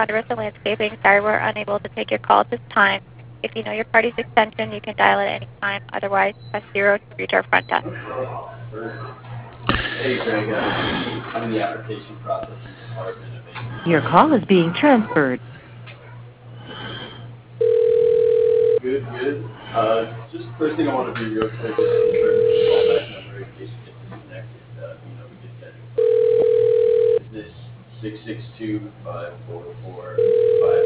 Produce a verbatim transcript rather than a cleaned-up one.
Ponderosa Landscaping. Sorry we're unable to take your call at this time. If you know your party's extension, you can dial it at any time. Otherwise, press zero to reach our front desk. Hey, Greg. Uh, I'm in the application processing department of Your call is being transferred. Good, good. Uh, just first thing I want to do real quick is confirm the callback number in case it gets disconnected. Uh, you know, we get that. Is this six six two five four four five